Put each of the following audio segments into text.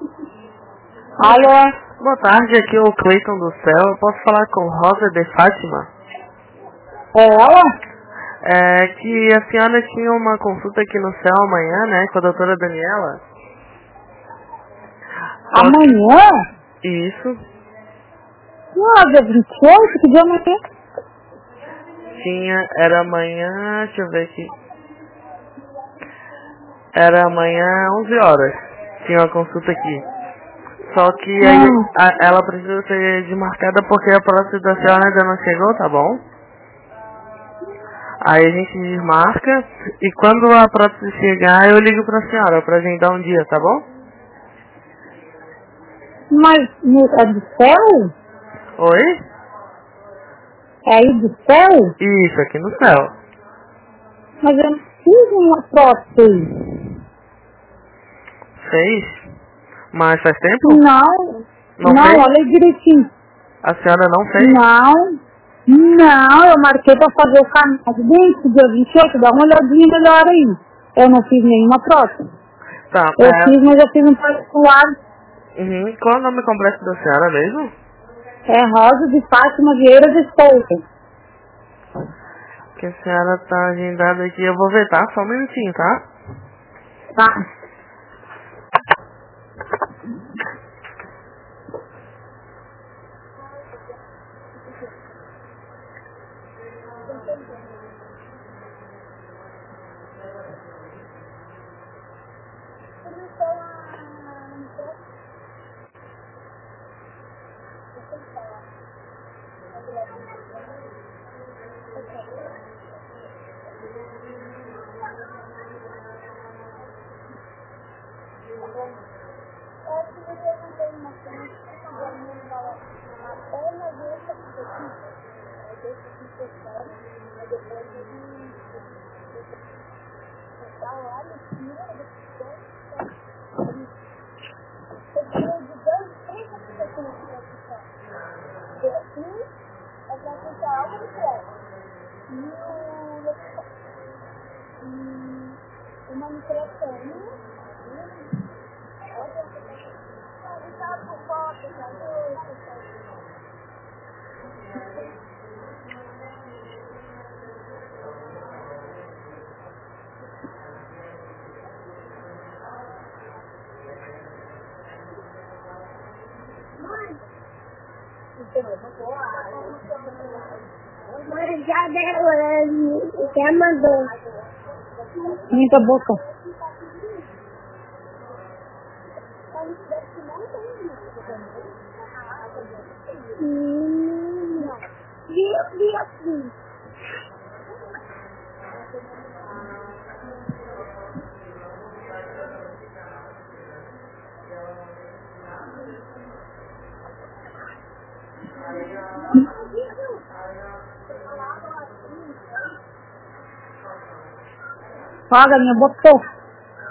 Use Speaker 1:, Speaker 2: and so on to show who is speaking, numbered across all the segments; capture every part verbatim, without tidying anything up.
Speaker 1: Alô?
Speaker 2: Boa tarde, aqui é o Cleiton do Céu. Eu posso falar com Rosa de Fátima?
Speaker 1: É ela?
Speaker 2: É que a senhora tinha uma consulta aqui no Céu amanhã, né, com a doutora Daniela. Só
Speaker 1: Amanhã?
Speaker 2: que... Isso.
Speaker 1: Não, dia vinte e oito, que dia amanhã?
Speaker 2: Tinha, era amanhã, deixa eu ver aqui. Era amanhã onze horas. Tinha uma consulta aqui. Só que aí
Speaker 1: Hum.
Speaker 2: a, ela precisa ser desmarcada porque a prótese da senhora ainda não chegou, tá bom? Aí a gente desmarca e quando a prótese chegar eu ligo pra senhora pra agendar um dia, tá bom?
Speaker 1: Mas no, é do céu?
Speaker 2: Oi?
Speaker 1: É aí do céu?
Speaker 2: Isso, aqui no Céu.
Speaker 1: Mas eu não fiz uma prótese.
Speaker 2: Fez? Mas faz tempo?
Speaker 1: Não.
Speaker 2: Não
Speaker 1: Não,
Speaker 2: fez?
Speaker 1: olha aí direitinho.
Speaker 2: A senhora não fez?
Speaker 1: Não. Não, eu marquei pra fazer o canal de dente, dia vinte e oito, dá uma olhadinha melhor aí. Eu não fiz nenhuma prótese.
Speaker 2: Tá,
Speaker 1: Eu
Speaker 2: é...
Speaker 1: fiz, mas eu fiz um particular.
Speaker 2: Uhum. Qual é o nome completo da senhora mesmo?
Speaker 1: É Rosa de Fátima Vieira de Souza.
Speaker 2: Que a senhora tá agendada aqui, eu vou ver, tá? Só um minutinho, tá?
Speaker 1: Tá.
Speaker 3: Mas já deu, já mandou.
Speaker 1: Limpa a boca.
Speaker 3: Hum, viu, viu assim.
Speaker 1: Paga minha boca.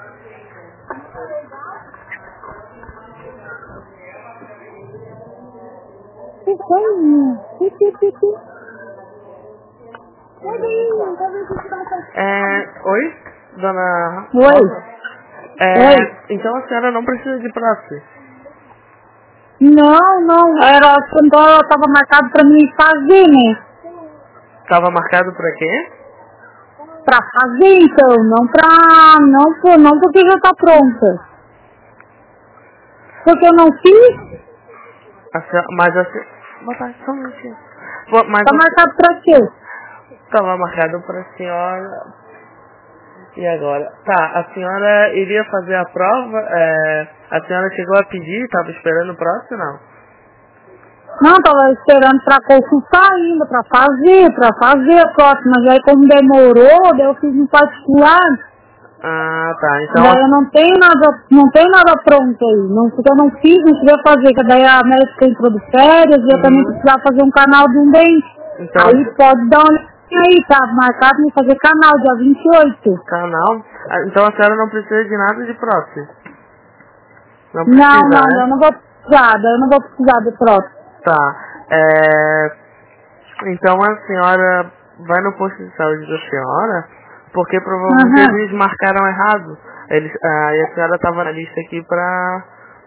Speaker 1: Que coisa. Que, que, que, que.
Speaker 2: É... Oi? Dona
Speaker 1: Oi.
Speaker 2: Rosa? É...
Speaker 1: Oi.
Speaker 2: Então a senhora não precisa de prótese?
Speaker 1: Não, não. Era, então ela tava marcado pra mim fazer, né?
Speaker 2: Tava marcado pra quê?
Speaker 1: Pra fazer, então. Não pra... Não, por, não porque já tá pronta. Porque eu não fiz.
Speaker 2: A senhora... Mas a senhora... Boa tarde, só um minutinho. Bom, mas
Speaker 1: Tá
Speaker 2: a...
Speaker 1: marcado pra quê?
Speaker 2: Tava marcado pra senhora... E agora? Tá, a senhora iria fazer a prova? É... A senhora chegou a pedir? Tava esperando o próximo, não?
Speaker 1: Não, tava esperando pra consultar ainda, pra fazer, pra fazer a próxima. Mas aí como demorou, daí eu fiz no particular.
Speaker 2: Ah, tá, então...
Speaker 1: Daí eu não tenho nada, não tenho nada pronto aí. Não, porque eu não fiz, não queria fazer, que daí a médica entrou de férias e eu
Speaker 2: Uhum.
Speaker 1: também precisava fazer um canal de um dente.
Speaker 2: Então...
Speaker 1: Aí pode dar uma olhadinha aí, tá marcado em fazer canal, dia vinte e oito.
Speaker 2: Canal? Ah, então a senhora não precisa de nada de prótese? Não precisa,
Speaker 1: Não, não,
Speaker 2: né?
Speaker 1: eu não vou precisar, daí eu não vou precisar de prótese.
Speaker 2: Tá, é... Então a senhora vai no posto de saúde da senhora, porque provavelmente
Speaker 1: Uhum.
Speaker 2: eles marcaram errado. Eles, ah, e a senhora estava na lista aqui pra,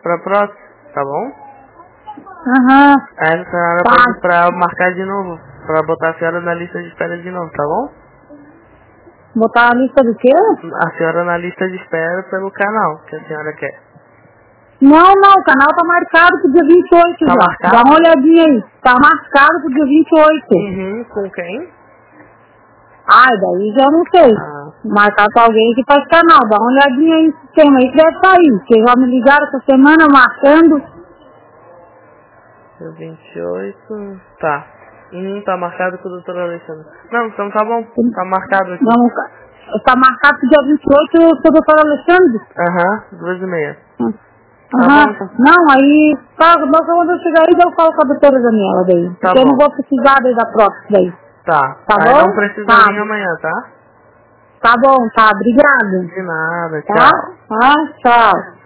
Speaker 2: pra próxima, tá bom?
Speaker 1: Aham.
Speaker 2: Aí a senhora
Speaker 1: Tá.
Speaker 2: pede pra eu marcar de novo, pra botar a senhora na lista de espera de novo, tá bom?
Speaker 1: Botar a lista do quê?
Speaker 2: A senhora na lista de espera pelo canal que a senhora quer.
Speaker 1: Não, não, o canal tá marcado pro dia vinte e oito
Speaker 2: Tá
Speaker 1: já.
Speaker 2: marcado?
Speaker 1: Dá uma olhadinha aí. Tá marcado pro dia vinte e oito.
Speaker 2: Uhum, com quem?
Speaker 1: Ai, daí já não sei.
Speaker 2: Ah,
Speaker 1: Marcar com alguém que faz canal. Dá uma olhadinha aí no sistema aí que deve sair. Porque já me ligaram essa semana marcando.
Speaker 2: dia vinte e oito. Tá. Hum, tá marcado com o doutor Alexandre. Não, então tá bom. Tá marcado aqui.
Speaker 1: Vamos, tá marcado pro dia vinte e oito com o doutor Alexandre.
Speaker 2: Aham, duas e meia.
Speaker 1: Aham.
Speaker 2: Tá bom.
Speaker 1: Não, aí, tá, quando eu chegar aí, eu falo com a doutora Daniela daí.
Speaker 2: Tá
Speaker 1: porque eu
Speaker 2: bom.
Speaker 1: não vou precisar daí da próxima daí.
Speaker 2: Tá.
Speaker 1: Tá
Speaker 2: Aí
Speaker 1: bom?
Speaker 2: não precisa
Speaker 1: Tá.
Speaker 2: vir amanhã, tá?
Speaker 1: Tá bom, tá, obrigado.
Speaker 2: De nada,
Speaker 1: Tá?
Speaker 2: tchau.
Speaker 1: Tá, tchau.